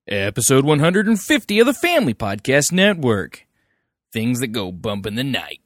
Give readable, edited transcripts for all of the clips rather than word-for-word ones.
Episode 150 of the Family Podcast Network. Things that go bump in the night.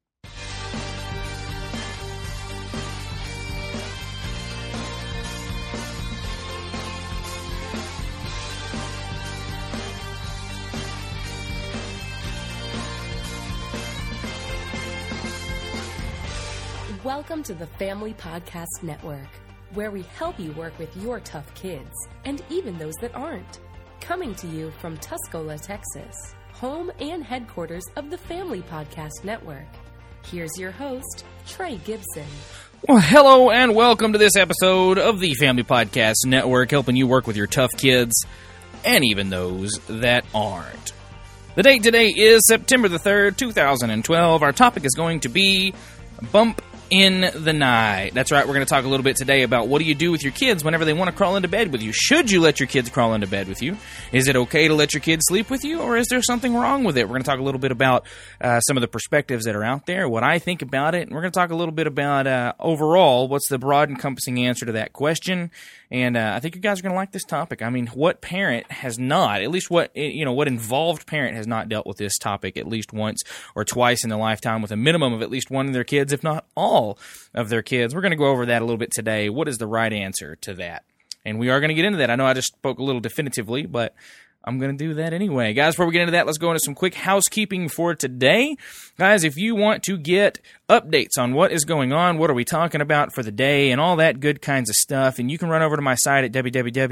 Welcome to the Family Podcast Network, where we help you work with your tough kids, and even those that aren't. Coming to you from Tuscola, Texas, home and headquarters of the Family Podcast Network. Here's your host, Trey Gibson. Well, hello and welcome to this episode of the Family Podcast Network, helping you work with your tough kids, and even those that aren't. The date today is September the 3rd, 2012. Our topic is going to be Bump in the Night. That's right, we're going to talk a little bit today about what do you do with your kids whenever they want to crawl into bed with you. Should you let your kids crawl into bed with you? Is it okay to let your kids sleep with you, or is there something wrong with it? We're going to talk a little bit about some of the perspectives that are out there, what I think about it, and we're going to talk a little bit about overall what's the broad encompassing answer to that question. And I think you guys are going to like this topic. I mean, what parent has not, at least what involved parent has not dealt with this topic at least once or twice in their lifetime with a minimum of at least one of their kids, if not all of their kids. We're going to go over that a little bit today. What is the right answer to that? And we are going to get into that. I know I just spoke a little definitively, but I'm going to do that anyway. Guys, before we get into that, let's go into some quick housekeeping for today. Guys, if you want to get updates on what is going on, what are we talking about for the day, and all that good kinds of stuff, and you can run over to my site at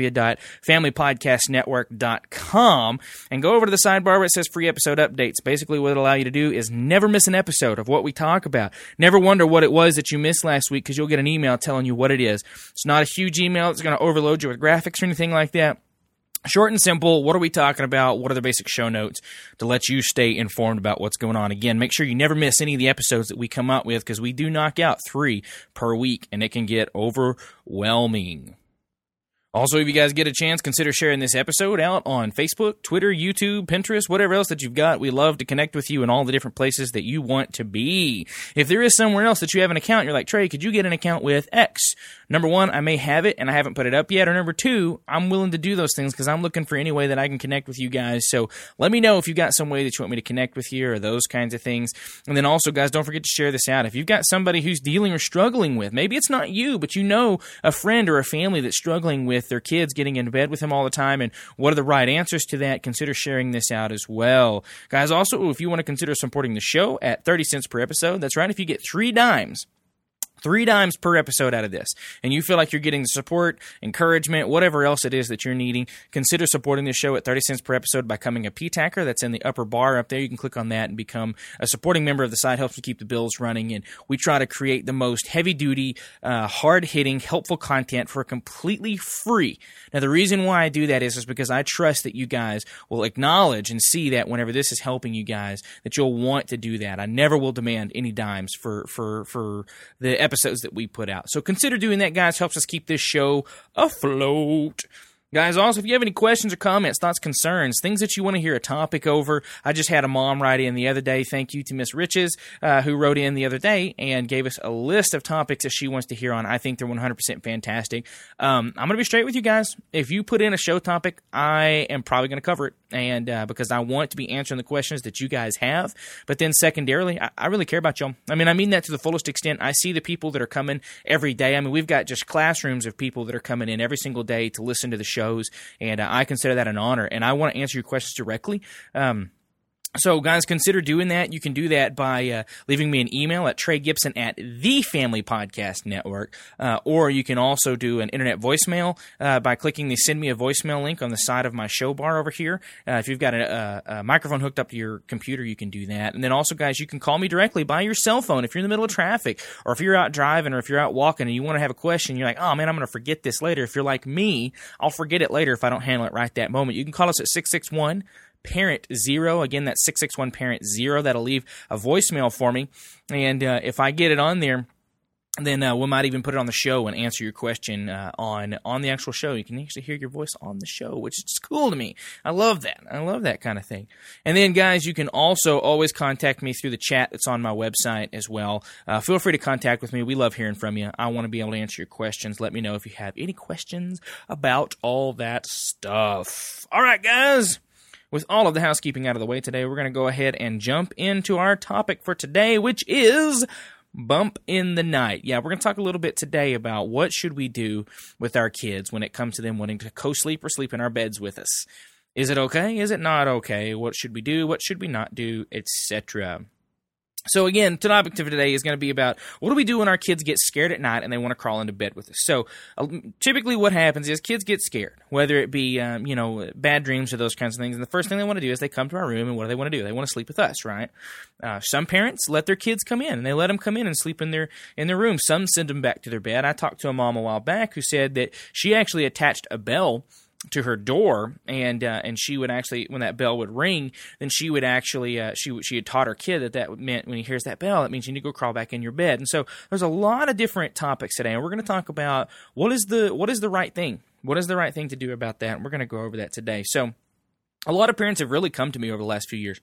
www.familypodcastnetwork.com and go over to the sidebar where it says free episode updates. Basically, what it'll allow you to do is never miss an episode of what we talk about. Never wonder what it was that you missed last week, because you'll get an email telling you what it is. It's not a huge email that's going to overload you with graphics or anything like that. Short and simple, what are we talking about? What are the basic show notes to let you stay informed about what's going on? Again, make sure you never miss any of the episodes that we come out with, because we do knock out 3 per week, and it can get overwhelming. Also, if you guys get a chance, consider sharing this episode out on Facebook, Twitter, YouTube, Pinterest, whatever else that you've got. We love to connect with you in all the different places that you want to be. If there is somewhere else that you have an account, you're like, Trey, could you get an account with X? Number 1, I may have it and I haven't put it up yet. Or number 2, I'm willing to do those things because I'm looking for any way that I can connect with you guys. So let me know if you've got some way that you want me to connect with you or those kinds of things. And then also, guys, don't forget to share this out. If you've got somebody who's dealing or struggling with, maybe it's not you, but you know a friend or a family that's struggling with their kids getting into bed with them all the time, and what are the right answers to that, consider sharing this out as well. Guys, also, if you want to consider supporting the show at 30 cents per episode, that's right, if you get 3 dimes per episode out of this, and you feel like you're getting the support, encouragement, whatever else it is that you're needing, consider supporting the show at 30 cents per episode by becoming a PTACer. That's in the upper bar up there. You can click on that and become a supporting member of the site. Helps you keep the bills running, and we try to create the most heavy-duty, hard-hitting, helpful content for completely free. Now, the reason why I do that is because I trust that you guys will acknowledge and see that whenever this is helping you guys, that you'll want to do that. I never will demand any dimes for the episodes that we put out. So consider doing that, guys. Helps us keep this show afloat. Guys, also, if you have any questions or comments, thoughts, concerns, things that you want to hear a topic over, I just had a mom write in the other day. Thank you to Miss Riches, who wrote in the other day and gave us a list of topics that she wants to hear on. I think they're 100% fantastic. I'm going to be straight with you guys. If you put in a show topic, I am probably going to cover it, and because I want to be answering the questions that you guys have. But then secondarily, I really care about y'all. I mean that to the fullest extent. I see the people that are coming every day. I mean, we've got just classrooms of people that are coming in every single day to listen to the shows, and I consider that an honor, and I want to answer your questions directly. So, guys, consider doing that. You can do that by leaving me an email at TreyGibson@thefamilypodcastnetwork, or you can also do an internet voicemail by clicking the Send Me a Voicemail link on the side of my show bar over here. If you've got a microphone hooked up to your computer, you can do that. And then also, guys, you can call me directly by your cell phone if you're in the middle of traffic, or if you're out driving, or if you're out walking and you want to have a question, you're like, oh, man, I'm going to forget this later. If you're like me, I'll forget it later if I don't handle it right that moment. You can call us at 661 Parent 0. Again, that's 661 Parent 0. That'll leave a voicemail for me. And if I get it on there, then we might even put it on the show and answer your question on the actual show. You can actually hear your voice on the show, which is just cool to me. I love that. I love that kind of thing. And then, guys, you can also always contact me through the chat that's on my website as well. Feel free to contact with me. We love hearing from you. I want to be able to answer your questions. Let me know if you have any questions about all that stuff. All right, guys. With all of the housekeeping out of the way today, we're going to go ahead and jump into our topic for today, which is bump in the night. Yeah, we're going to talk a little bit today about what should we do with our kids when it comes to them wanting to co-sleep or sleep in our beds with us. Is it okay? Is it not okay? What should we do? What should we not do? Etc. So again, the topic for today is going to be about what do we do when our kids get scared at night and they want to crawl into bed with us. So typically what happens is kids get scared, whether it be, bad dreams or those kinds of things. And the first thing they want to do is they come to our room, and what do they want to do? They want to sleep with us, right? Some parents let their kids come in, and they let them come in and sleep in their room. Some send them back to their bed. I talked to a mom a while back who said that she actually attached a bell to her door, and she would actually, when that bell would ring, then she would actually she had taught her kid that meant when he hears that bell, it means you need to go crawl back in your bed. And so there's a lot of different topics today, and we're going to talk about what is the right thing, what is the right thing to do about that, and we're going to go over that today. So a lot of parents have really come to me over the last few years,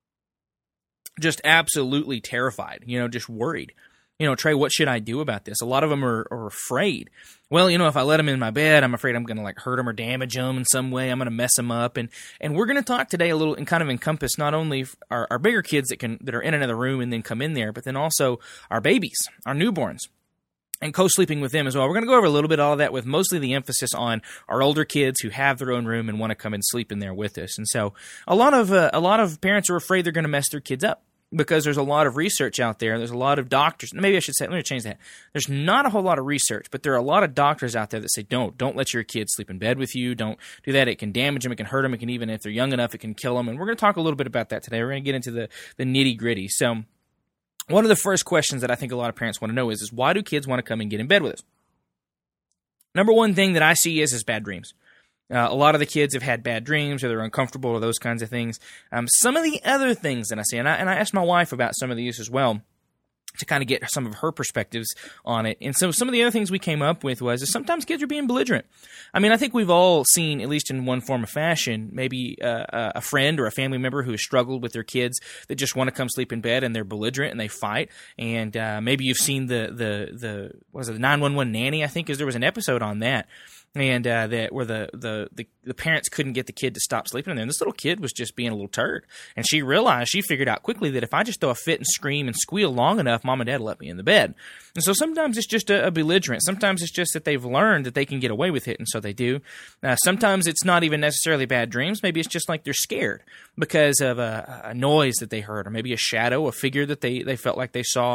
just absolutely terrified, just worried. Trey, what should I do about this? A lot of them are afraid. Well, if I let them in my bed, I'm afraid I'm going to hurt them or damage them in some way. I'm going to mess them up. And we're going to talk today a little and kind of encompass not only our bigger kids that are in another room and then come in there, but then also our babies, our newborns, and co-sleeping with them as well. We're going to go over a little bit of all of that with mostly the emphasis on our older kids who have their own room and want to come and sleep in there with us. And so a lot of parents are afraid they're going to mess their kids up, because there's a lot of research out there. There's a lot of doctors. Maybe I should say, let me change that. There's not a whole lot of research, but there are a lot of doctors out there that say, don't let your kids sleep in bed with you. Don't do that. It can damage them. It can hurt them. It can, even if they're young enough, it can kill them. And we're going to talk a little bit about that today. We're going to get into the nitty gritty. So one of the first questions that I think a lot of parents want to know is why do kids want to come and get in bed with us? Number one thing that I see is bad dreams. A lot of the kids have had bad dreams, or they're uncomfortable, or those kinds of things. Some of the other things that I see, and I asked my wife about some of these as well, to kind of get some of her perspectives on it. And so some of the other things we came up with was sometimes kids are being belligerent. I mean, I think we've all seen, at least in one form or fashion, maybe a friend or a family member who has struggled with their kids that just want to come sleep in bed, and they're belligerent and they fight. And maybe you've seen the 911 nanny, I think, there was an episode on that. And that where the parents couldn't get the kid to stop sleeping in there. And this little kid was just being a little turd. And she figured out quickly that if I just throw a fit and scream and squeal long enough, mom and dad will let me in the bed. And so sometimes it's just a belligerent. Sometimes it's just that they've learned that they can get away with it, and so they do. Sometimes it's not even necessarily bad dreams. Maybe it's just like they're scared because of a noise that they heard, or maybe a shadow, a figure that they felt like they saw.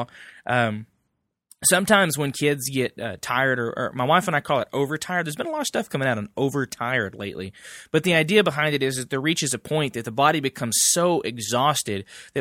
Sometimes when kids get tired, or my wife and I call it overtired, there's been a lot of stuff coming out on overtired lately. But the idea behind it is that there reaches a point that the body becomes so exhausted that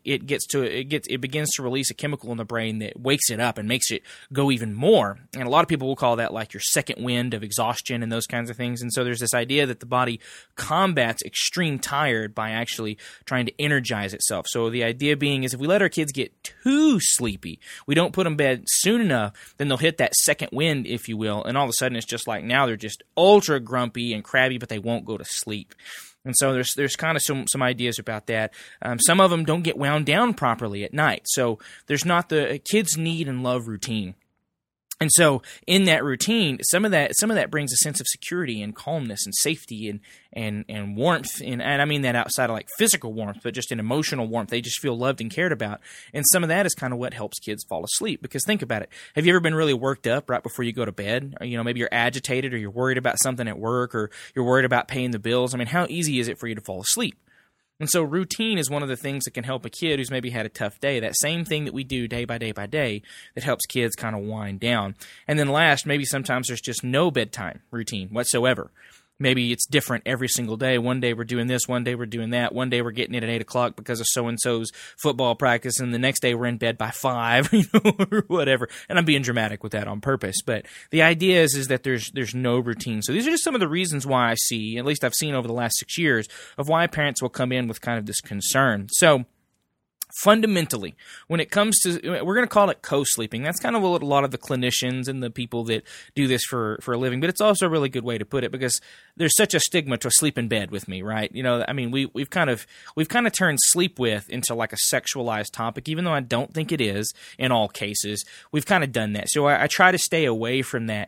it begins to release a chemical in the brain that wakes it up and makes it go even more. And a lot of people will call that like your second wind of exhaustion and those kinds of things. And so there's this idea that the body combats extreme tired by actually trying to energize itself. So the idea being is if we let our kids get too sleepy, we don't put them to bed soon enough, then they'll hit that second wind, if you will, and all of a sudden it's just like now they're just ultra grumpy and crabby, but they won't go to sleep. And so there's kind of some ideas about that. Some of them don't get wound down properly at night, so there's not the kids need and love routine. And so in that routine, some of that brings a sense of security and calmness and safety and warmth. And I mean that outside of like physical warmth, but just an emotional warmth. They just feel loved and cared about. And some of that is kind of what helps kids fall asleep. Because think about it. Have you ever been really worked up right before you go to bed? Or, maybe you're agitated, or you're worried about something at work, or you're worried about paying the bills. I mean, how easy is it for you to fall asleep? And so routine is one of the things that can help a kid who's maybe had a tough day. That same thing that we do day by day by day that helps kids kind of wind down. And then last, maybe sometimes there's just no bedtime routine whatsoever. Maybe it's different every single day. One day we're doing this, one day we're doing that. One day we're getting it at 8 o'clock because of so-and-so's football practice, and the next day we're in bed by 5, or whatever. And I'm being dramatic with that on purpose. But the idea is that there's no routine. So these are just some of the reasons why I see, at least I've seen over the last 6 years, of why parents will come in with kind of this concern. So Fundamentally, when it comes to, we're going to call it co-sleeping. That's kind of what a lot of the clinicians and the people that do this for a living, but it's also a really good way to put it because there's such a stigma to sleep in bed with me, right? You know, I mean, we've kind of turned sleep with into like a sexualized topic, even though I don't think it is in all cases. We've kind of done that. So I try to stay away from that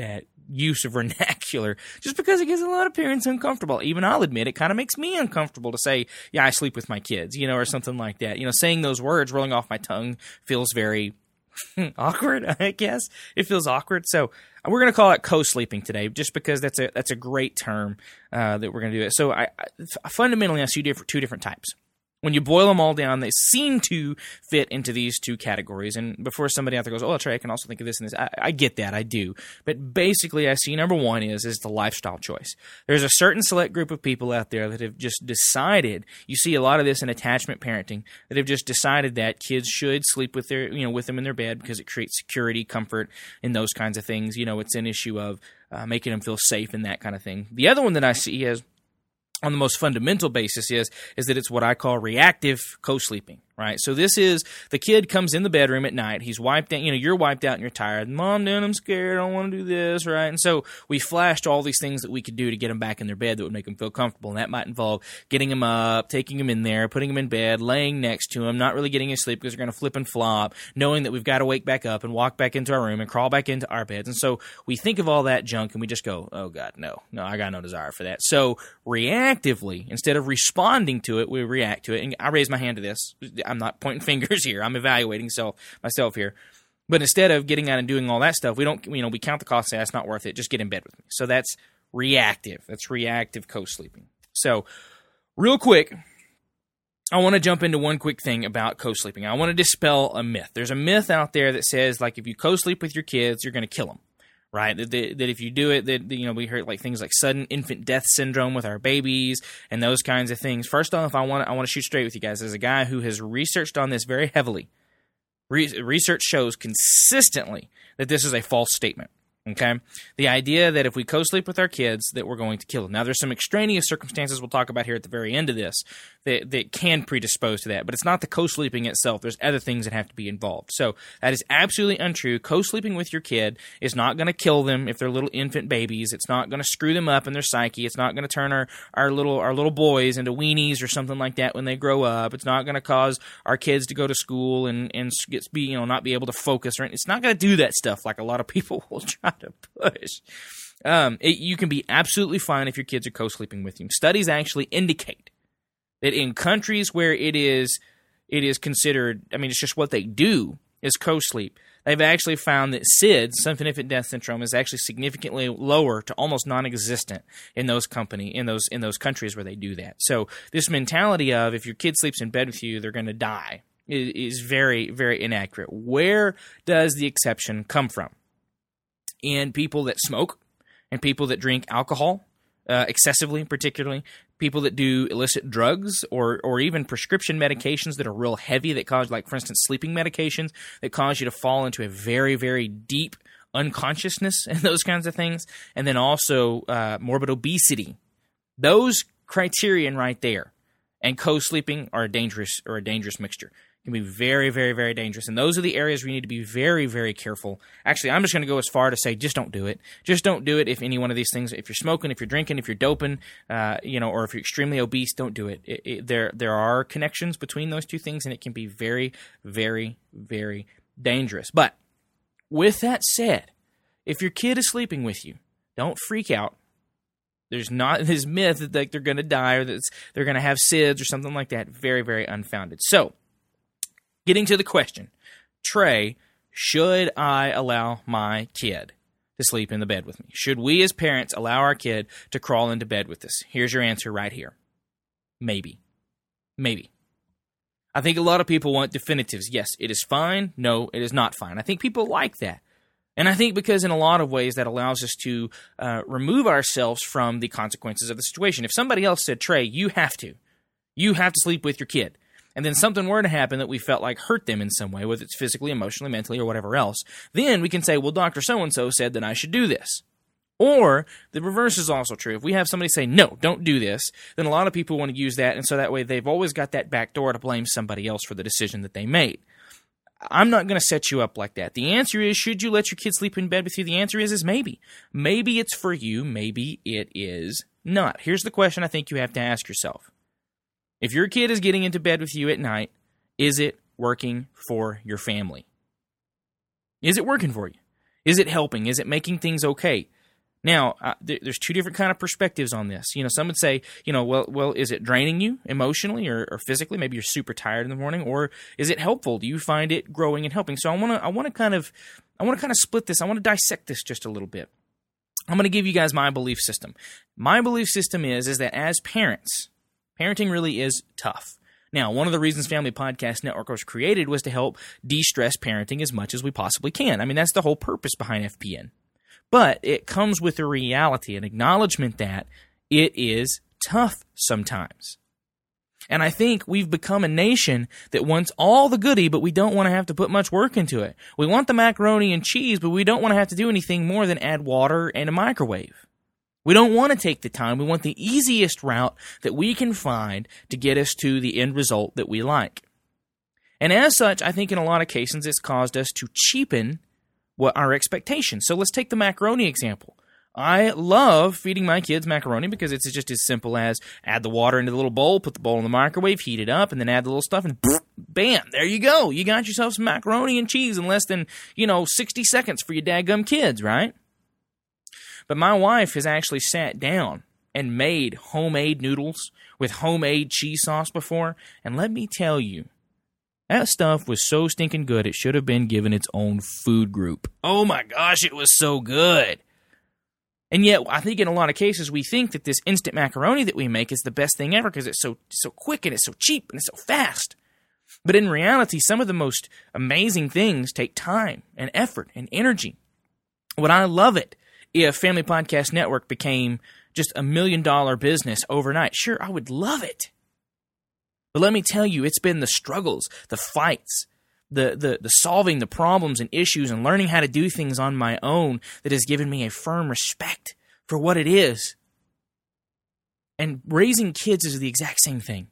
use of vernacular just because it gets a lot of parents uncomfortable. Even I'll admit it kind of makes me uncomfortable to say, yeah, I sleep with my kids, you know, or something like that. You know, saying those words rolling off my tongue feels very awkward, I guess. It feels awkward. So we're going to call it co-sleeping today just because that's a great term that we're going to do it. So fundamentally, I see two different types. When you boil them all down, they seem to fit into these two categories. And before somebody out there goes, oh, Trey, I can also think of this and this. I get that. I do. But basically, I see number one is the lifestyle choice. There's a certain select group of people out there that have just decided, you see a lot of this in attachment parenting, that have just decided that kids should sleep with them in their bed because it creates security, comfort, and those kinds of things. You know, it's an issue of making them feel safe and that kind of thing. The other one that I see is, on the most fundamental basis is that it's what I call reactive co-sleeping, right? So this is the kid comes in the bedroom at night. He's wiped out, you're wiped out and you're tired. Mom, Dad, I'm scared. I don't want to do this, right? And so we flashed all these things that we could do to get them back in their bed that would make them feel comfortable. And that might involve getting them up, taking them in there, putting them in bed, laying next to them, not really getting any sleep because they're going to flip and flop, knowing that we've got to wake back up and walk back into our room and crawl back into our beds. And so we think of all that junk and we just go, oh God, no, I got no desire for that. So reactively, instead of responding to it, we react to it. And I raise my hand to this. I'm not pointing fingers here. I'm evaluating myself here. But instead of getting out and doing all that stuff, we don't, we count the cost and say, that's not worth it. Just get in bed with me. So that's reactive. That's reactive co-sleeping. So real quick, I want to jump into one quick thing about co-sleeping. I want to dispel a myth. There's a myth out there that says, like, if you co-sleep with your kids, you're going to kill them. Right, that if you do it, that we heard like things like sudden infant death syndrome with our babies and those kinds of things. First off, I want to shoot straight with you guys. As a guy who has researched on this very heavily, research shows consistently that this is a false statement. Okay, the idea that if we co-sleep with our kids, that we're going to kill them. Now, there's some extraneous circumstances we'll talk about here at the very end of this that can predispose to that, but it's not the co-sleeping itself. There's other things that have to be involved. So that is absolutely untrue. Co-sleeping with your kid is not going to kill them if they're little infant babies. It's not going to screw them up in their psyche. It's not going to turn our little boys into weenies or something like that when they grow up. It's not going to cause our kids to go to school and not be able to focus. Right? It's not going to do that stuff like a lot of people will try to push. You can be absolutely fine if your kids are co-sleeping with you. Studies actually indicate that in countries where it is considered, it's just what they do is co-sleep. They've actually found that SIDS, sudden infant death syndrome, is actually significantly lower to almost non-existent in those countries where they do that. So this mentality of if your kid sleeps in bed with you, they're going to die is very, very inaccurate. Where does the exception come from? In people that smoke and people that drink alcohol excessively, particularly people that do illicit drugs or even prescription medications that are real heavy that cause, like, for instance, sleeping medications that cause you to fall into a very, very deep unconsciousness and those kinds of things. And then also morbid obesity. Those criterion right there and co-sleeping are a dangerous mixture. Can be very, very, very dangerous. And those are the areas where you need to be very, very careful. Actually, I'm just going to go as far to say just don't do it. Just don't do it if any one of these things, if you're smoking, if you're drinking, if you're doping, or if you're extremely obese, don't do it. There are connections between those two things, and it can be very, very, very dangerous. But with that said, if your kid is sleeping with you, don't freak out. There's not this myth that they're going to die or that they're going to have SIDS or something like that. Very, very unfounded. So, getting to the question, Trey, should I allow my kid to sleep in the bed with me? Should we as parents allow our kid to crawl into bed with us? Here's your answer right here. Maybe. Maybe. I think a lot of people want definitives. Yes, it is fine. No, it is not fine. I think people like that. And I think because in a lot of ways that allows us to remove ourselves from the consequences of the situation. If somebody else said, Trey, you have to sleep with your kid, and then something were to happen that we felt like hurt them in some way, whether it's physically, emotionally, mentally, or whatever else, then we can say, well, Dr. So-and-so said that I should do this. Or the reverse is also true. If we have somebody say, no, don't do this, then a lot of people want to use that, and so that way they've always got that back door to blame somebody else for the decision that they made. I'm not going to set you up like that. The answer is, should you let your kid sleep in bed with you? The answer is maybe. Maybe it's for you. Maybe it is not. Here's the question I think you have to ask yourself. If your kid is getting into bed with you at night, is it working for your family? Is it working for you? Is it helping? Is it making things okay? Now, there's two different kind of perspectives on this. Some would say, well, is it draining you emotionally or physically? Maybe you're super tired in the morning, or is it helpful? Do you find it growing and helping? So I want to kind of split this. I want to dissect this just a little bit. I'm going to give you guys my belief system. My belief system is that as parents, parenting really is tough. Now, one of the reasons Family Podcast Network was created was to help de-stress parenting as much as we possibly can. I mean, that's the whole purpose behind FPN. But it comes with a reality, an acknowledgement that it is tough sometimes. And I think we've become a nation that wants all the goodie, but we don't want to have to put much work into it. We want the macaroni and cheese, but we don't want to have to do anything more than add water and a microwave. We don't want to take the time. We want the easiest route that we can find to get us to the end result that we like. And as such, I think in a lot of cases it's caused us to cheapen what our expectations. So let's take the macaroni example. I love feeding my kids macaroni because it's just as simple as add the water into the little bowl, put the bowl in the microwave, heat it up, and then add the little stuff, and bam, there you go. You got yourself some macaroni and cheese in less than, 60 seconds for your dadgum kids, right? But my wife has actually sat down and made homemade noodles with homemade cheese sauce before, and let me tell you, that stuff was so stinking good, it should have been given its own food group. Oh my gosh, it was so good. And yet, I think in a lot of cases, we think that this instant macaroni that we make is the best thing ever because it's so quick and it's so cheap and it's so fast. But in reality, some of the most amazing things take time and effort and energy. Would I love it if Family Podcast Network became just $1 million business overnight? Sure, I would love it. But let me tell you, it's been the struggles, the fights, the solving the problems and issues and learning how to do things on my own that has given me a firm respect for what it is. And raising kids is the exact same thing.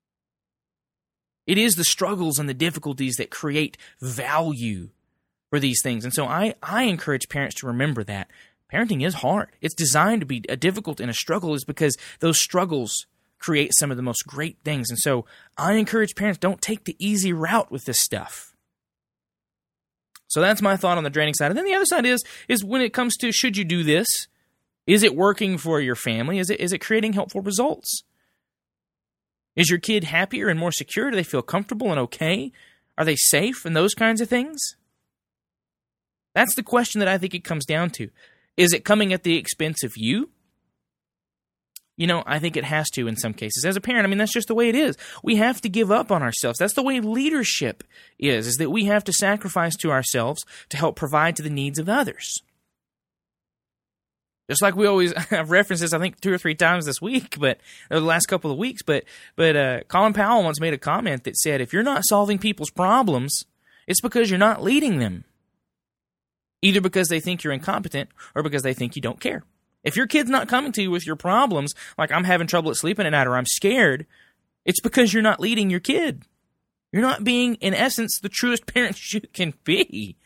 It is the struggles and the difficulties that create value for these things. And so I encourage parents to remember that. Parenting is hard. It's designed to be difficult, and a struggle is because those struggles create some of the most great things. And so I encourage parents, don't take the easy route with this stuff. So that's my thought on the draining side. And then the other side is when it comes to, should you do this? Is it working for your family? Is it creating helpful results? Is your kid happier and more secure? Do they feel comfortable and okay? Are they safe and those kinds of things? That's the question that I think it comes down to. Is it coming at the expense of you? I think it has to in some cases. As a parent, that's just the way it is. We have to give up on ourselves. That's the way leadership is that we have to sacrifice to ourselves to help provide to the needs of others. Just like we always have referenced this, I think 2 or 3 times this week, or the last couple of weeks. But Colin Powell once made a comment that said, if you're not solving people's problems, it's because you're not leading them. Either because they think you're incompetent or because they think you don't care. If your kid's not coming to you with your problems, like I'm having trouble at sleeping at night or I'm scared, it's because you're not leading your kid. You're not being, in essence, the truest parent you can be.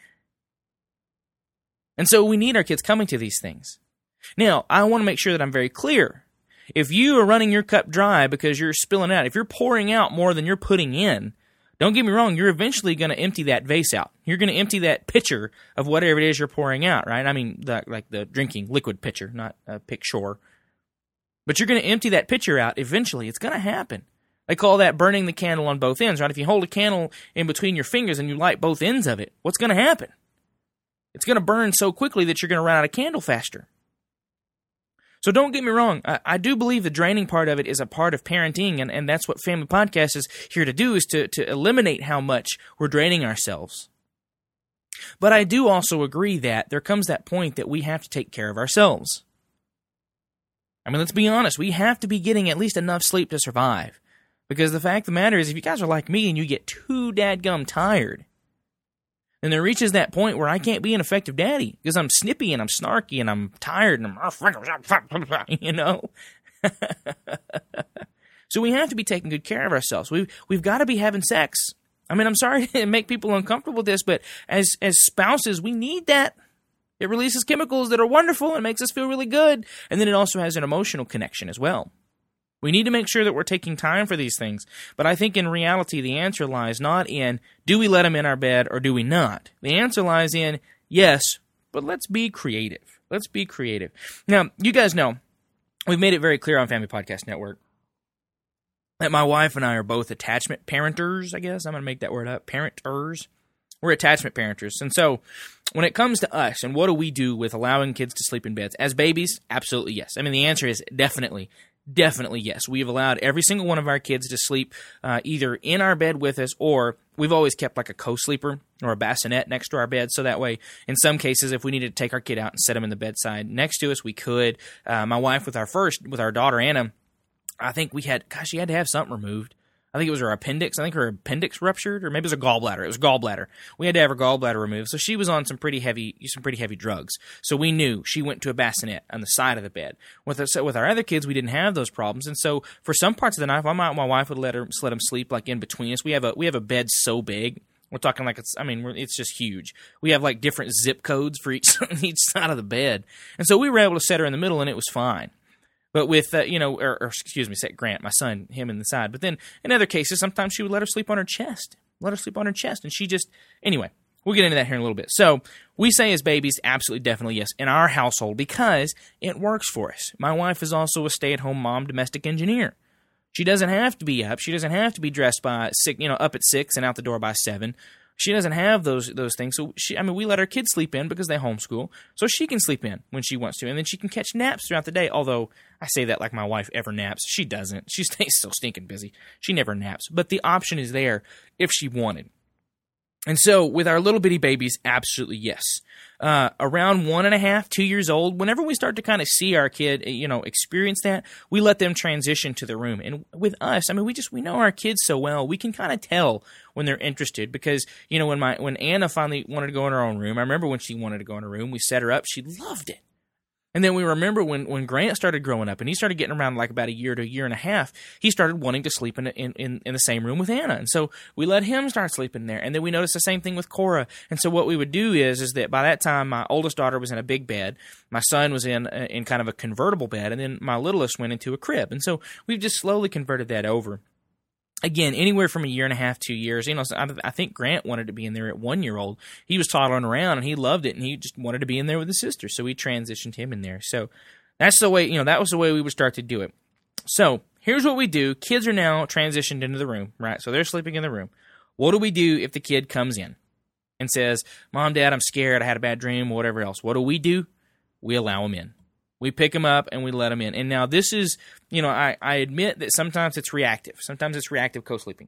And so we need our kids coming to these things. Now, I want to make sure that I'm very clear. If you are running your cup dry because you're spilling out, if you're pouring out more than you're putting in, don't get me wrong, you're eventually going to empty that vase out. You're going to empty that pitcher of whatever it is you're pouring out, right? Like the drinking liquid pitcher, not a picture. But you're going to empty that pitcher out eventually. It's going to happen. They call that burning the candle on both ends, right? If you hold a candle in between your fingers and you light both ends of it, what's going to happen? It's going to burn so quickly that you're going to run out of candle faster. So don't get me wrong, I do believe the draining part of it is a part of parenting, and that's what Family Podcast is here to do, is to eliminate how much we're draining ourselves. But I do also agree that there comes that point that we have to take care of ourselves. Let's be honest, we have to be getting at least enough sleep to survive. Because the fact of the matter is, if you guys are like me and you get too dadgum tired, And there reaches that point where I can't be an effective daddy because I'm snippy and I'm snarky and I'm tired and I'm, you know. So we have to be taking good care of ourselves. We've got to be having sex. I mean, I'm sorry to make people uncomfortable with this, but as spouses, we need that. It releases chemicals that are wonderful and makes us feel really good. And then it also has an emotional connection as well. We need to make sure that we're taking time for these things. But I think in reality, the answer lies not in, do we let them in our bed or do we not? The answer lies in, yes, but let's be creative. Let's be creative. Now, you guys know, we've made it very clear on Family Podcast Network that my wife and I are both attachment parenters, I guess. I'm going to make that word up. Parenters. We're attachment parenters. And so when it comes to us and what do we do with allowing kids to sleep in beds? As babies, absolutely yes. I mean, the answer is definitely yes. We have allowed every single one of our kids to sleep either in our bed with us, or we've always kept like a co-sleeper or a bassinet next to our bed. So that way, in some cases, if we needed to take our kid out and set him in the bedside next to us, we could. My wife with our daughter, Anna, I think she had to have something removed. I think it was her appendix. I think her appendix ruptured, or maybe it was her gallbladder. It was gallbladder. We had to have her gallbladder removed. So she was on some pretty heavy drugs. So we knew she went to a bassinet on the side of the bed. With our other kids, we didn't have those problems. And so for some parts of the night, my wife would let them sleep like in between us. We have a bed so big. We're talking like it's just huge. We have like different zip codes for each side of the bed. And so we were able to set her in the middle and it was fine. But with, set Grant, my son, him in the side. But then in other cases, sometimes she would let her sleep on her chest. And she just, anyway, we'll get into that here in a little bit. So we say as babies, absolutely, definitely yes, in our household because it works for us. My wife is also a stay-at-home mom, domestic engineer. She doesn't have to be up. She doesn't have to be dressed by up at 6 and out the door by 7. She doesn't have those things. So we let our kids sleep in because they homeschool, so she can sleep in when she wants to, and then she can catch naps throughout the day. Although I say that like my wife ever naps, she doesn't. She stays so stinking busy. She never naps. But the option is there if she wanted. And so with our little bitty babies, absolutely yes. Around 1.5, 2 years old, whenever we start to kind of see our kid, experience that, we let them transition to the room. And with us, we know our kids so well, we can kind of tell when they're interested because, when Anna finally wanted to go in her own room, I remember when she wanted to go in her room, we set her up, she loved it. And then we remember when Grant started growing up and he started getting around like about a year to a year and a half, he started wanting to sleep in the same room with Anna. And so we let him start sleeping there. And then we noticed the same thing with Cora. And so what we would do is that by that time, my oldest daughter was in a big bed. My son was in kind of a convertible bed. And then my littlest went into a crib. And so we've just slowly converted that over. Again, anywhere from a year and a half, 2 years. I think Grant wanted to be in there at 1 year old. He was toddling around and he loved it and he just wanted to be in there with his sister. So we transitioned him in there. So that's the way, that was the way we would start to do it. So here's what we do. Kids are now transitioned into the room, right? So they're sleeping in the room. What do we do if the kid comes in and says, Mom, Dad, I'm scared. I had a bad dream, whatever else. What do? We allow them in. We pick them up and we let them in. And now this is, I admit that sometimes it's reactive. Sometimes it's reactive co-sleeping.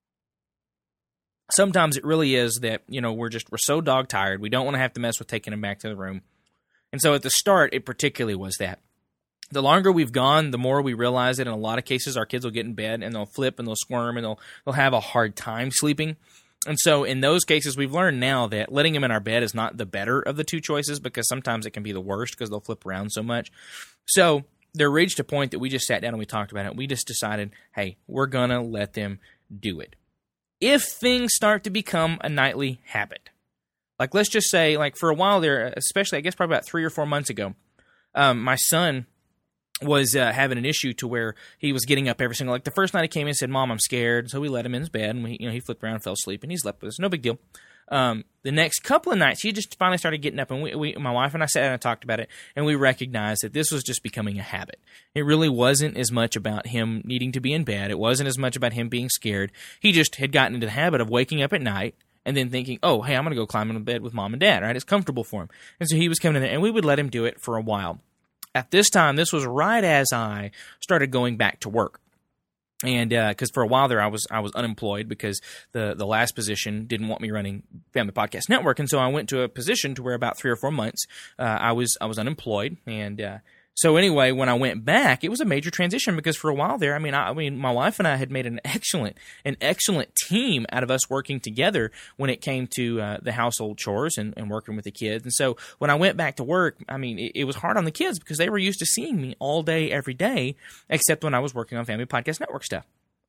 Sometimes it really is that, we're so dog tired. We don't want to have to mess with taking them back to the room. And so at the start, it particularly was that. The longer we've gone, the more we realize that in a lot of cases, our kids will get in bed and they'll flip and they'll squirm and they'll have a hard time sleeping. And so in those cases, we've learned now that letting them in our bed is not the better of the two choices because sometimes it can be the worst because they'll flip around so much. So there reached a point that we just sat down and we talked about it. We just decided, hey, we're going to let them do it. If things start to become a nightly habit, like let's just say like for a while there, especially I guess probably about 3 or 4 months ago, my son was having an issue to where he was getting up every single, like the first night he came in and said, Mom, I'm scared. So we let him in his bed and he flipped around and fell asleep and he slept with us. No big deal. The next couple of nights, he just finally started getting up and we my wife and I sat down and talked about it and we recognized that this was just becoming a habit. It really wasn't as much about him needing to be in bed. It wasn't as much about him being scared. He just had gotten into the habit of waking up at night and then thinking, oh, hey, I'm going to go climb in bed with Mom and Dad, right? It's comfortable for him. And so he was coming in there and we would let him do it for a while. At this time, this was right as I started going back to work. And because for a while there, I was unemployed because the last position didn't want me running Family Podcast Network. And so I went to a position to where about 3 or 4 months I was unemployed. And So anyway, when I went back, it was a major transition because for a while there, I mean, my wife and I had made an excellent team out of us working together when it came to the household chores and working with the kids. And so when I went back to work, I mean, it was hard on the kids because they were used to seeing me all day, every day, except when I was working on Family Podcast Network stuff.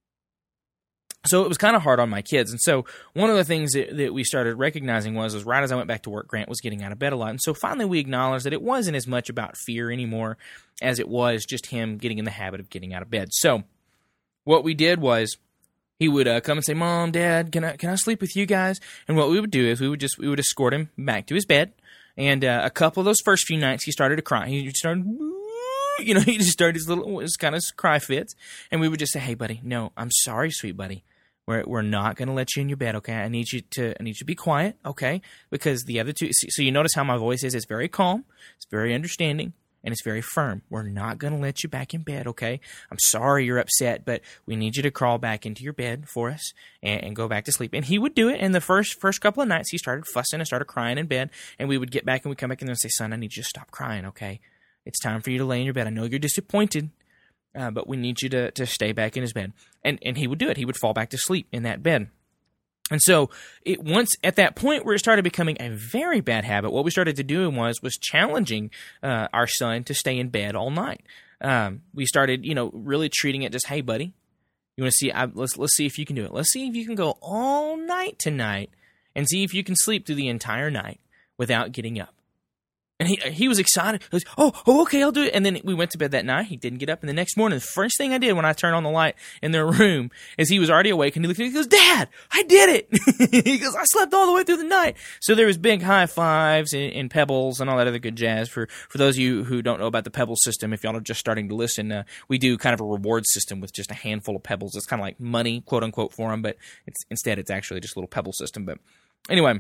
So it was kind of hard on my kids. And so one of the things that we started recognizing was right as I went back to work, Grant was getting out of bed a lot. And so finally we acknowledged that it wasn't as much about fear anymore as it was just him getting in the habit of getting out of bed. So what we did was he would come and say, Mom, Dad, can I sleep with you guys? And what we would do is we would escort him back to his bed. And a couple of those first few nights he started to cry. He started... he just started his kind of cry fits. And we would just say, hey, buddy, no, I'm sorry, sweet buddy. We're not going to let you in your bed, okay? I need you to be quiet, okay? Because the other two, so you notice how my voice is. It's very calm, it's very understanding, and it's very firm. We're not going to let you back in bed, okay? I'm sorry you're upset, but we need you to crawl back into your bed for us and go back to sleep. And he would do it. And the first couple of nights, he started fussing and started crying in bed. And we would get back and we'd come back in there and say, son, I need you to stop crying, okay? It's time for you to lay in your bed. I know you're disappointed. But we need you to stay back in his bed. And he would do it. He would fall back to sleep in that bed. And so once at that point where it started becoming a very bad habit, what we started to do was challenging our son to stay in bed all night. We started, really treating it just, hey, buddy, you want to see? Let's see if you can do it. Let's see if you can go all night tonight and see if you can sleep through the entire night without getting up. And he was excited. He was, okay, I'll do it. And then we went to bed that night. He didn't get up. And the next morning, the first thing I did when I turned on the light in their room is he was already awake. And he looked at me, he goes, Dad, I did it. He goes, I slept all the way through the night. So there was big high fives and pebbles and all that other good jazz. For those of you who don't know about the pebble system, if y'all are just starting to listen, we do kind of a reward system with just a handful of pebbles. It's kind of like money, quote unquote, for them. But instead, it's actually just a little pebble system. But anyway.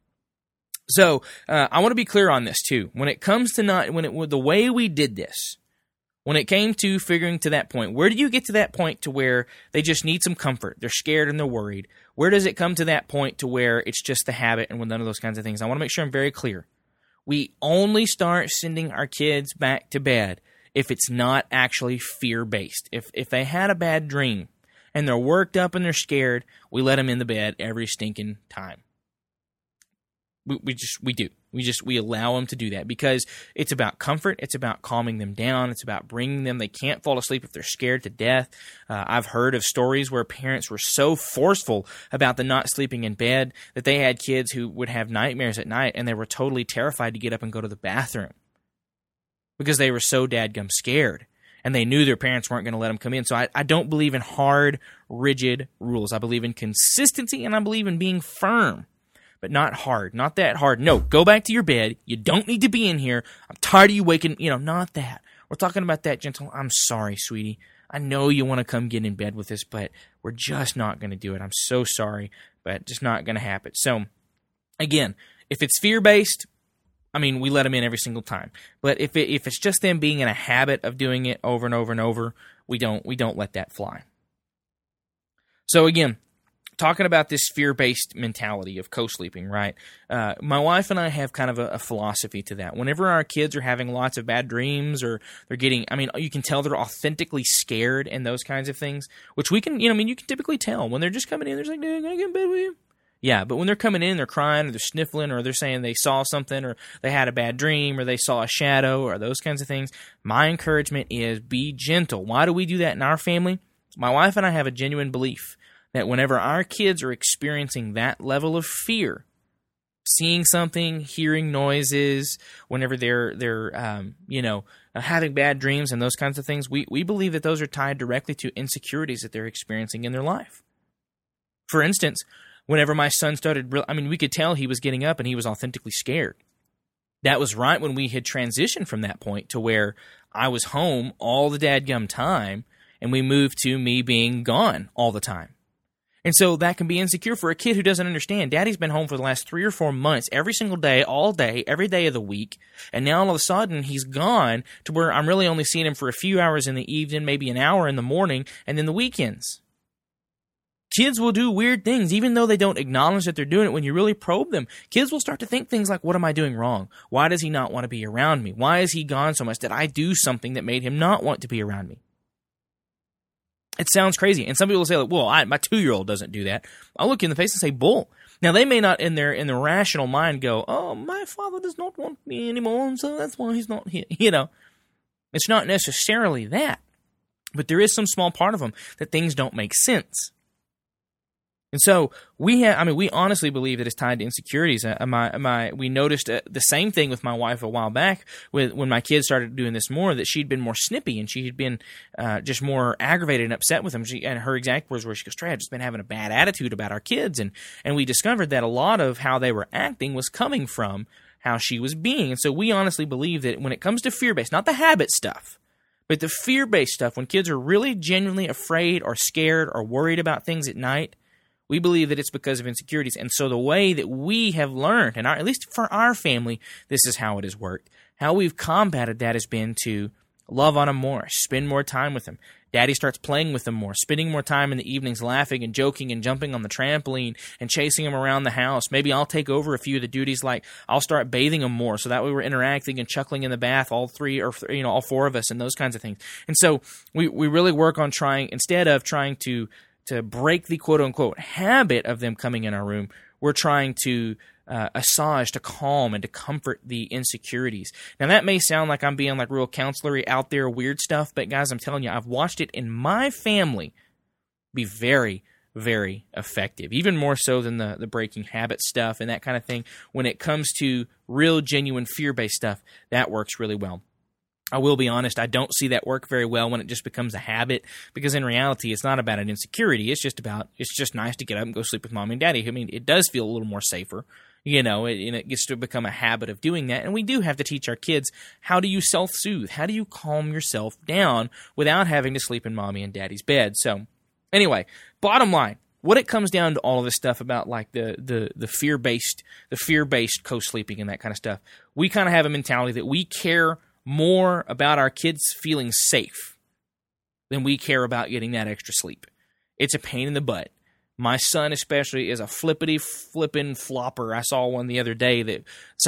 So I want to be clear on this too. When it comes to the way we did this, when it came to figuring to that point, where do you get to that point to where they just need some comfort? They're scared and they're worried. Where does it come to that point to where it's just the habit and with none of those kinds of things? I want to make sure I'm very clear. We only start sending our kids back to bed if it's not actually fear-based. If they had a bad dream and they're worked up and they're scared, we let them in the bed every stinking time. We allow them to do that because it's about comfort. It's about calming them down. It's about bringing them. They can't fall asleep if they're scared to death. I've heard of stories where parents were so forceful about the not sleeping in bed that they had kids who would have nightmares at night and they were totally terrified to get up and go to the bathroom because they were so dadgum scared. And they knew their parents weren't going to let them come in. So I don't believe in hard, rigid rules. I believe in consistency and I believe in being firm. But not hard, not that hard. No, go back to your bed. You don't need to be in here. I'm tired of you waking, not that. We're talking about that gentle, I'm sorry, sweetie. I know you want to come get in bed with us, but we're just not going to do it. I'm so sorry, but just not going to happen. So, again, if it's fear-based, we let them in every single time. But if it's just them being in a habit of doing it over and over and over, we don't let that fly. So, again, talking about this fear-based mentality of co-sleeping, right? My wife and I have kind of a philosophy to that. Whenever our kids are having lots of bad dreams or they're getting, you can tell they're authentically scared and those kinds of things, which we can, you can typically tell. When they're just coming in, they're just like, Dad, can I get in bed with you? Yeah, but when they're coming in, they're crying or they're sniffling or they're saying they saw something or they had a bad dream or they saw a shadow or those kinds of things, my encouragement is be gentle. Why do we do that in our family? My wife and I have a genuine belief that whenever our kids are experiencing that level of fear, seeing something, hearing noises, whenever they're having bad dreams and those kinds of things, we believe that those are tied directly to insecurities that they're experiencing in their life. For instance, whenever my son started, we could tell he was getting up and he was authentically scared. That was right when we had transitioned from that point to where I was home all the dadgum time and we moved to me being gone all the time. And so that can be insecure for a kid who doesn't understand. Daddy's been home for the last 3 or 4 months, every single day, all day, every day of the week. And now all of a sudden he's gone to where I'm really only seeing him for a few hours in the evening, maybe an hour in the morning, and then the weekends. Kids will do weird things, even though they don't acknowledge that they're doing it. When you really probe them, kids will start to think things like, what am I doing wrong? Why does he not want to be around me? Why is he gone so much? Did I do something that made him not want to be around me? It sounds crazy. And some people will say, like, well, my 2-year-old doesn't do that. I'll look you in the face and say, bull. Now, they may not in their rational mind go, oh, my father does not want me anymore, and so that's why he's not here. It's not necessarily that. But there is some small part of them that things don't make sense. And so we honestly believe that it's tied to insecurities. We noticed the same thing with my wife a while back when my kids started doing this more, that she'd been more snippy and she had been just more aggravated and upset with them. And her exact words were, she goes, Trey, I've just been having a bad attitude about our kids. And we discovered that a lot of how they were acting was coming from how she was being. And so we honestly believe that when it comes to fear-based, not the habit stuff, but the fear-based stuff, when kids are really genuinely afraid or scared or worried about things at night, we believe that it's because of insecurities. And so the way that we have learned, and at least for our family, this is how it has worked. How we've combated that has been to love on them more, spend more time with them. Daddy starts playing with them more, spending more time in the evenings laughing and joking and jumping on the trampoline and chasing them around the house. Maybe I'll take over a few of the duties, like I'll start bathing them more, so that way we're interacting and chuckling in the bath, all 4 of us, and those kinds of things. And so we really work on trying, instead of trying to break the quote-unquote habit of them coming in our room, we're trying to assuage, to calm, and to comfort the insecurities. Now, that may sound like I'm being like real counselor-y, out there, weird stuff, but guys, I'm telling you, I've watched it in my family be very, very effective, even more so than the breaking habit stuff and that kind of thing. When it comes to real, genuine, fear-based stuff, that works really well. I will be honest, I don't see that work very well when it just becomes a habit, because in reality, it's not about an insecurity. It's just nice to get up and go sleep with mommy and daddy. I mean, it does feel a little more safer, and it gets to become a habit of doing that. And we do have to teach our kids, how do you self-soothe? How do you calm yourself down without having to sleep in mommy and daddy's bed? So anyway, bottom line, what it comes down to all of this stuff about like the fear-based co-sleeping and that kind of stuff, we kind of have a mentality that we care more about our kids feeling safe than we care about getting that extra sleep. It's a pain in the butt. My son especially is a flippin' flopper. I saw one the other day that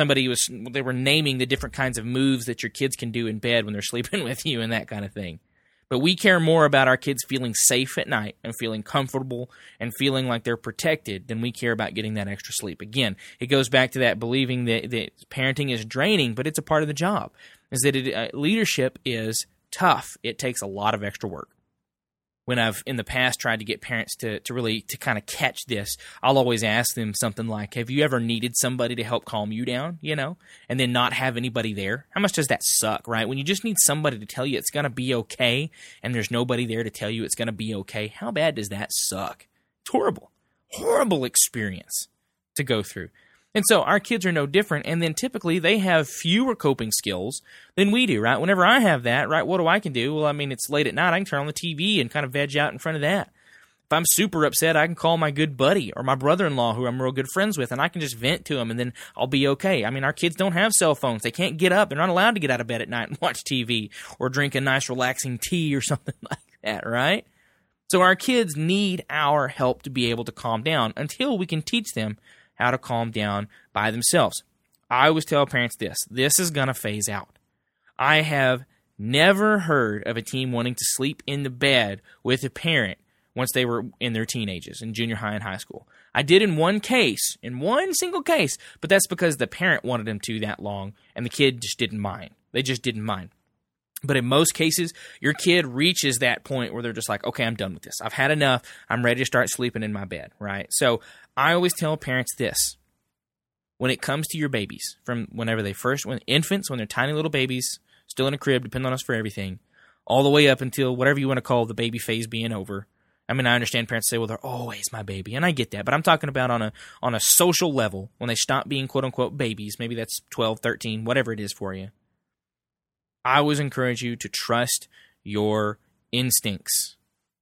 they were naming the different kinds of moves that your kids can do in bed when they're sleeping with you and that kind of thing. But we care more about our kids feeling safe at night and feeling comfortable and feeling like they're protected than we care about getting that extra sleep. Again, it goes back to that believing that parenting is draining, but it's a part of the job. Is that leadership is tough. It takes a lot of extra work. When I've in the past tried to get parents to kind of catch this, I'll always ask them something like, have you ever needed somebody to help calm you down, and then not have anybody there? How much does that suck, right? When you just need somebody to tell you it's going to be okay and there's nobody there to tell you it's going to be okay, how bad does that suck? It's horrible. Horrible experience to go through. And so our kids are no different, and then typically they have fewer coping skills than we do, right? Whenever I have that, right, what do I can do? Well, I mean, it's late at night. I can turn on the TV and kind of veg out in front of that. If I'm super upset, I can call my good buddy or my brother-in-law who I'm real good friends with, and I can just vent to him, and then I'll be okay. I mean, our kids don't have cell phones. They can't get up. They're not allowed to get out of bed at night and watch TV or drink a nice relaxing tea or something like that, right? So our kids need our help to be able to calm down until we can teach them how to calm down by themselves. I always tell parents this is going to phase out. I have never heard of a teen wanting to sleep in the bed with a parent once they were in their teenagers, in junior high and high school. I did in one single case, but that's because the parent wanted them to that long, and the kid just didn't mind. They just didn't mind. But in most cases, your kid reaches that point where they're just like, okay, I'm done with this. I've had enough. I'm ready to start sleeping in my bed, right? So I always tell parents this. When it comes to your babies, from when infants, when they're tiny little babies, still in a crib, depend on us for everything, all the way up until whatever you want to call the baby phase being over. I mean, I understand parents say, well, they're always my baby, and I get that. But I'm talking about on a social level, when they stop being quote-unquote babies, maybe that's 12, 13, whatever it is for you. I always encourage you to trust your instincts.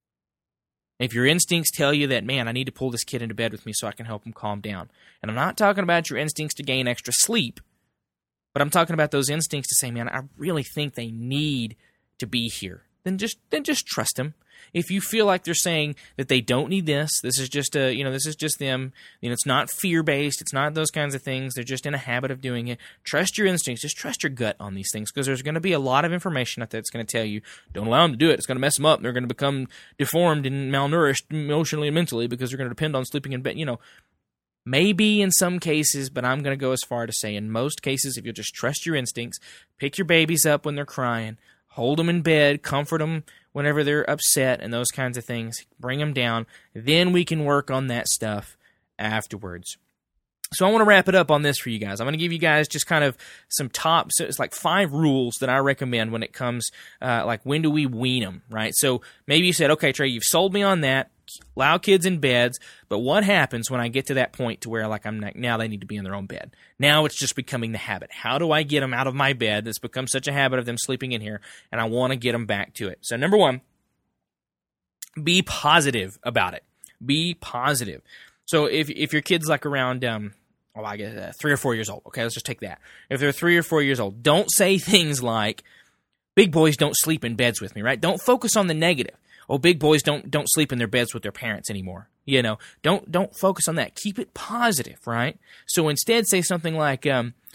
If your instincts tell you that, man, I need to pull this kid into bed with me so I can help him calm down. And I'm not talking about your instincts to gain extra sleep, but I'm talking about those instincts to say, man, I really think they need to be here. then just trust them. If you feel like they're saying that they don't need this is just this is just them, it's not fear-based, it's not those kinds of things, they're just in a habit of doing it, trust your instincts, just trust your gut on these things, because there's going to be a lot of information out there that's going to tell you, don't allow them to do it, it's going to mess them up, they're going to become deformed and malnourished emotionally and mentally because they're going to depend on sleeping in bed, Maybe in some cases, but I'm going to go as far to say in most cases, if you'll just trust your instincts, pick your babies up when they're crying, hold them in bed, comfort them whenever they're upset and those kinds of things, bring them down, then we can work on that stuff afterwards. So I want to wrap it up on this for you guys. I'm going to give you guys just kind of some top, so it's like 5 rules that I recommend when it comes, like when do we wean them, right? So maybe you said, okay, Trey, you've sold me on that. Allow kids in beds, but what happens when I get to that point to where now they need to be in their own bed? Now it's just becoming the habit. How do I get them out of my bed? It's become such a habit of them sleeping in here, and I want to get them back to it. So number 1, be positive about it. Be positive. So if your kid's like around, 3 or 4 years old, okay, let's just take that. If they're 3 or 4 years old, don't say things like, big boys don't sleep in beds with me, right? Don't focus on the negative. Oh, big boys don't sleep in their beds with their parents anymore. Don't focus on that. Keep it positive, right? So instead, say something like,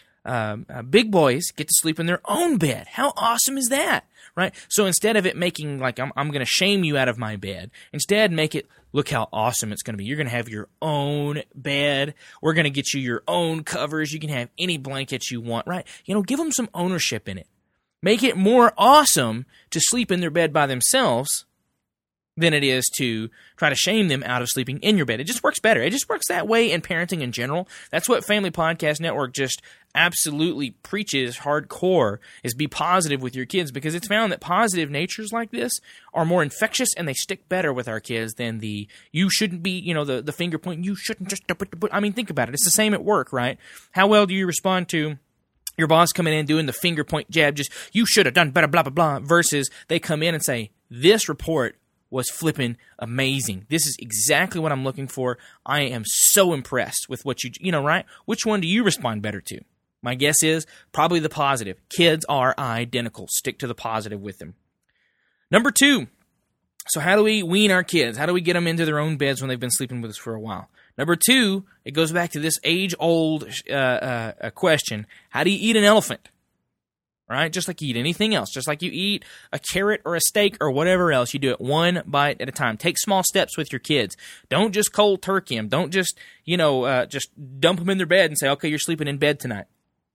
big boys get to sleep in their own bed. How awesome is that, right? So instead of it making like I'm going to shame you out of my bed, instead make it look how awesome it's going to be. You're going to have your own bed. We're going to get you your own covers. You can have any blankets you want, right? Give them some ownership in it. Make it more awesome to sleep in their bed by themselves than it is to try to shame them out of sleeping in your bed. It just works better. It just works that way in parenting in general. That's what Family Podcast Network just absolutely preaches hardcore, is be positive with your kids, because it's found that positive natures like this are more infectious and they stick better with our kids than the you shouldn't be, the finger point, you shouldn't just, I mean, think about it. It's the same at work, right? How well do you respond to your boss coming in doing the finger point jab, just you should have done better, blah, blah, blah, versus they come in and say, this report was flipping amazing. This is exactly what I'm looking for. I am so impressed with what right? Which one do you respond better to? My guess is probably the positive. Kids are identical. Stick to the positive with them. Number 2. So how do we wean our kids? How do we get them into their own beds when they've been sleeping with us for a while? Number 2, it goes back to this age-old question. How do you eat an elephant? Right? Just like you eat anything else. Just like you eat a carrot or a steak or whatever else, you do it one bite at a time. Take small steps with your kids. Don't just cold turkey them. Don't just, just dump them in their bed and say, okay, you're sleeping in bed tonight.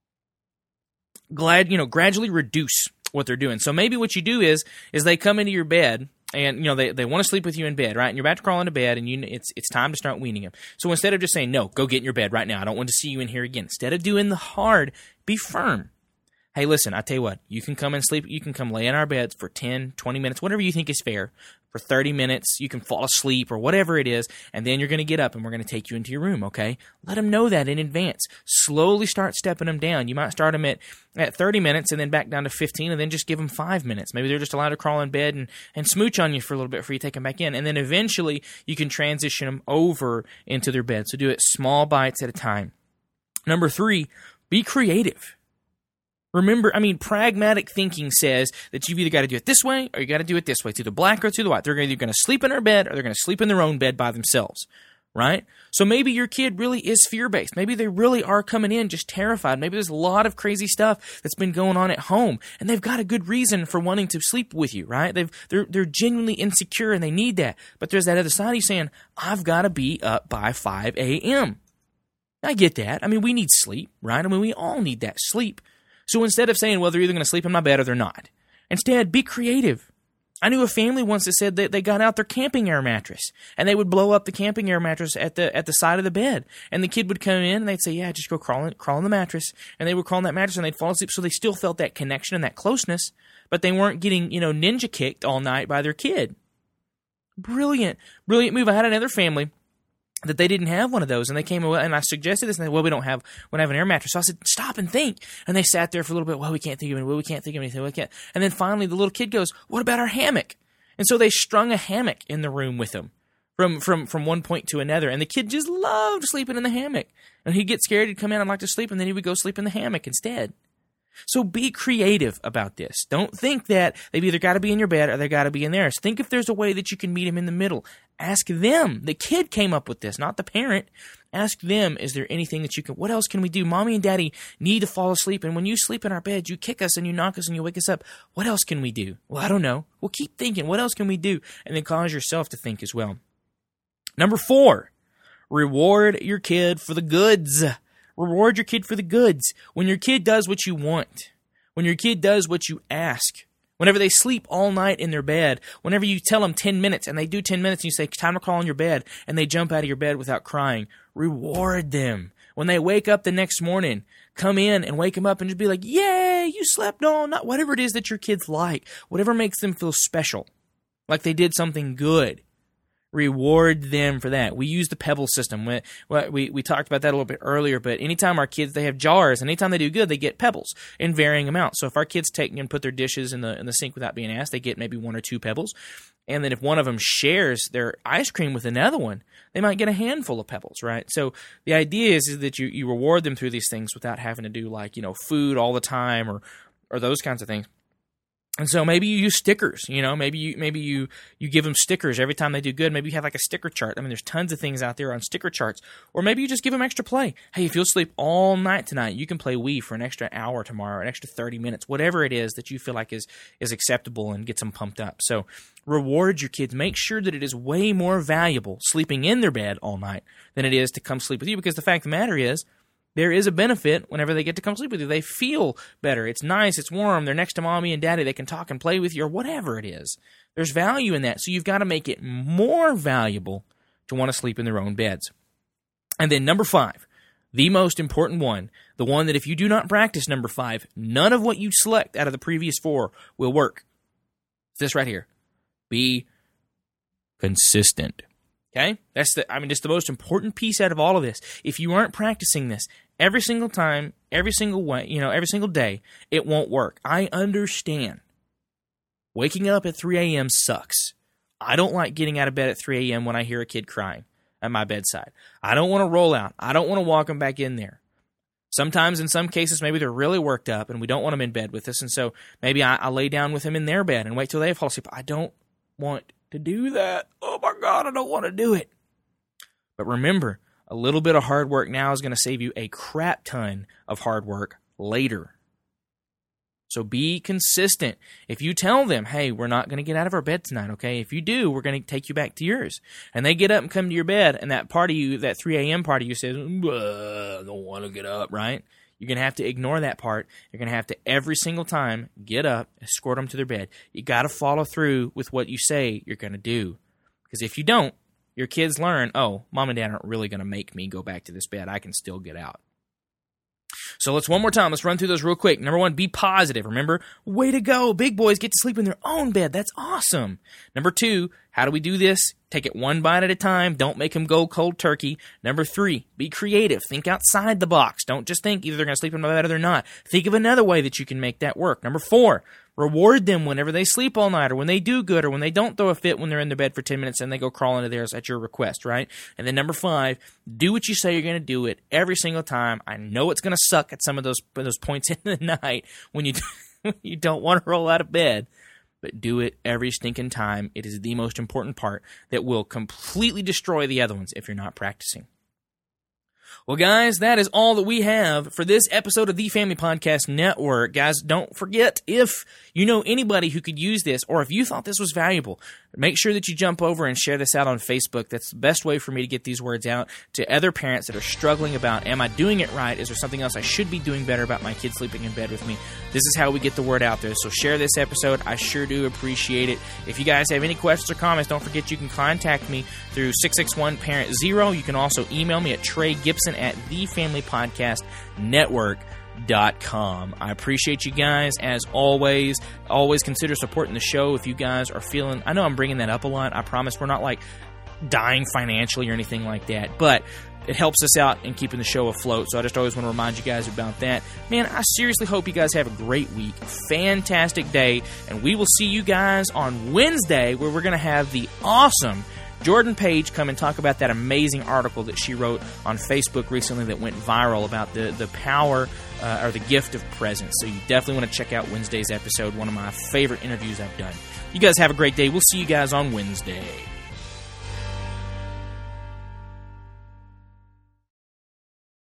Gradually reduce what they're doing. So maybe what you do is they come into your bed and, they want to sleep with you in bed, right? And you're about to crawl into bed and it's time to start weaning them. So instead of just saying, no, go get in your bed right now. I don't want to see you in here again. Instead of doing the hard, be firm. Hey, listen, I tell you what, you can come and sleep, you can come lay in our beds for 10, 20 minutes, whatever you think is fair. For 30 minutes, you can fall asleep or whatever it is, and then you're going to get up and we're going to take you into your room, okay? Let them know that in advance. Slowly start stepping them down. You might start them at 30 minutes and then back down to 15 and then just give them 5 minutes. Maybe they're just allowed to crawl in bed and smooch on you for a little bit before you take them back in. And then eventually you can transition them over into their bed. So do it small bites at a time. Number 3, be creative. Remember, pragmatic thinking says that you've either got to do it this way or you got to do it this way. It's either black or it's either white. They're either going to sleep in their bed or they're going to sleep in their own bed by themselves, right? So maybe your kid really is fear-based. Maybe they really are coming in just terrified. Maybe there's a lot of crazy stuff that's been going on at home, and they've got a good reason for wanting to sleep with you, right? They're genuinely insecure and they need that. But there's that other side of saying, I've got to be up by 5 a.m. I get that. We need sleep, right? We all need that sleep. So instead of saying, well, they're either going to sleep in my bed or they're not, instead, be creative. I knew a family once that said that they got out their camping air mattress, and they would blow up the camping air mattress at the side of the bed. And the kid would come in, and they'd say, yeah, just go crawl in the mattress. And they would crawl in that mattress, and they'd fall asleep, so they still felt that connection and that closeness, but they weren't getting, ninja kicked all night by their kid. Brilliant move. I had another family that they didn't have one of those, and they came away, and I suggested this, and they said, well, we don't have an air mattress. So I said, stop and think. And they sat there for a little bit. Well, we can't think of anything. Well, we can't think of anything. Well, we can't. And then finally, the little kid goes, what about our hammock? And so they strung a hammock in the room with them from one point to another, and the kid just loved sleeping in the hammock. And he'd get scared, he'd come in, I'd like to sleep, and then he would go sleep in the hammock instead. So be creative about this. Don't think that they've either got to be in your bed or they got to be in theirs. Think if there's a way that you can meet them in the middle. Ask them. The kid came up with this, not the parent. Ask them, is there anything that you can, what else can we do? Mommy and Daddy need to fall asleep, and when you sleep in our bed, you kick us and you knock us and you wake us up. What else can we do? Well, I don't know. Well, keep thinking. What else can we do? And then cause yourself to think as well. Number 4, reward your kid for the goods. Reward your kid for the goods. When your kid does what you want, when your kid does what you ask, whenever they sleep all night in their bed, whenever you tell them 10 minutes and they do 10 minutes and you say, time to crawl in your bed, and they jump out of your bed without crying, reward them. When they wake up the next morning, come in and wake them up and just be like, yay, you slept all night. Whatever it is that your kids like, whatever makes them feel special, like they did something good. Reward them for that. We use the pebble system. We talked about that a little bit earlier, but anytime our kids, they have jars, and anytime they do good, they get pebbles in varying amounts. So if our kids take and put their dishes in the sink without being asked, they get maybe 1 or 2 pebbles. And then if one of them shares their ice cream with another one, they might get a handful of pebbles, right? So the idea is that you reward them through these things without having to do food all the time or those kinds of things. And so maybe you use stickers, maybe you give them stickers every time they do good. Maybe you have like a sticker chart. I mean, there's tons of things out there on sticker charts. Or maybe you just give them extra play. Hey, if you'll sleep all night tonight, you can play Wii for an extra hour tomorrow, an extra 30 minutes, whatever it is that you feel like is acceptable and gets them pumped up. So reward your kids. Make sure that it is way more valuable sleeping in their bed all night than it is to come sleep with you, because the fact of the matter is, there is a benefit whenever they get to come sleep with you. They feel better. It's nice. It's warm. They're next to mommy and daddy. They can talk and play with you or whatever it is. There's value in that. So you've got to make it more valuable to want to sleep in their own beds. And then number 5, the most important one, the one that if you do not practice number 5, none of what you select out of the previous 4 will work. It's this right here. Be consistent. Okay? That's just the most important piece out of all of this. If you aren't practicing this every single time, every single way, every single day, it won't work. I understand. Waking up at 3 a.m. sucks. I don't like getting out of bed at 3 a.m. when I hear a kid crying at my bedside. I don't want to roll out. I don't want to walk them back in there. Sometimes, in some cases, maybe they're really worked up and we don't want them in bed with us. And so maybe I lay down with them in their bed and wait till they fall asleep. I don't want to do that. Oh my God, I don't want to do it. But remember, a little bit of hard work now is going to save you a crap ton of hard work later. So be consistent. If you tell them, hey, we're not going to get out of our bed tonight, okay? If you do, we're going to take you back to yours. And they get up and come to your bed, and that part of you, that 3 a.m. part of you says, I don't want to get up, right? You're going to have to ignore that part. You're going to have to, every single time, get up, escort them to their bed. You got to follow through with what you say you're going to do. Because if you don't, your kids learn, oh, mom and dad aren't really going to make me go back to this bed. I can still get out. So let's one more time. Let's run through those real quick. Number 1, be positive. Remember, way to go. Big boys get to sleep in their own bed. That's awesome. Number 2, how do we do this? Take it one bite at a time. Don't make them go cold turkey. Number 3, be creative. Think outside the box. Don't just think either they're going to sleep in my bed or they're not. Think of another way that you can make that work. Number 4, reward them whenever they sleep all night or when they do good or when they don't throw a fit when they're in their bed for 10 minutes and they go crawl into theirs at your request, right? And then number 5, do what you say you're going to do it every single time. I know it's going to suck at some of those points in the night when you don't want to roll out of bed, but do it every stinking time. It is the most important part that will completely destroy the other ones if you're not practicing. Well, guys, that is all that we have for this episode of the Family Podcast Network. Guys, don't forget, if you know anybody who could use this, or if you thought this was valuable, make sure that you jump over and share this out on Facebook. That's the best way for me to get these words out to other parents that are struggling about, am I doing it right? Is there something else I should be doing better about my kids sleeping in bed with me? This is how we get the word out there. So share this episode. I sure do appreciate it. If you guys have any questions or comments, don't forget you can contact me through 661-PARENT-0. You can also email me at TreyGibson@thefamilypodcastnetwork.com. I appreciate you guys as always. Always consider supporting the show if you guys are feeling, I know I'm bringing that up a lot. I promise we're not like dying financially or anything like that, but it helps us out in keeping the show afloat. So I just always want to remind you guys about that. Man, I seriously hope you guys have a great week, fantastic day, and we will see you guys on Wednesday where we're going to have the awesome Jordan Page come and talk about that amazing article that she wrote on Facebook recently that went viral about the power or the gift of presence. So you definitely want to check out Wednesday's episode, one of my favorite interviews I've done. You guys have a great day. We'll see you guys on Wednesday.